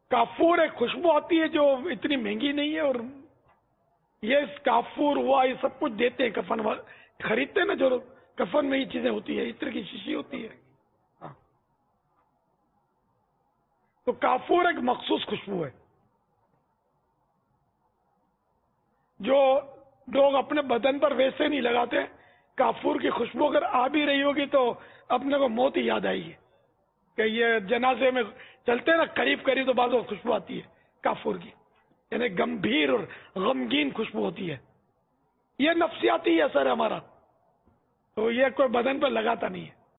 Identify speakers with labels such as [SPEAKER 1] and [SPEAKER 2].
[SPEAKER 1] काफूर एक खुशबू आती है जो इतनी महंगी नहीं है, और ये काफूर हुआ, ये सब कुछ देते हैं कफन वाले, खरीदते हैं ना जो लोग, कफन में ये चीजें होती है, इत्र की शीशी होती है। हाँ। तो काफूर एक मखसूस खुशबू है जो लोग अपने बदन पर वैसे नहीं लगाते। काफूर की खुशबू अगर आ भी रही होगी तो अपने को मौत ही याद आएगी, कि ये जनाजे में चलते हैं ना करीब करीब, तो बाद खुशबू आती है काफूर की, यानी गंभीर और गमगीन खुशबू होती है। ये नफ्सियाती असर है हमारा, तो ये कोई बदन पर लगाता नहीं है।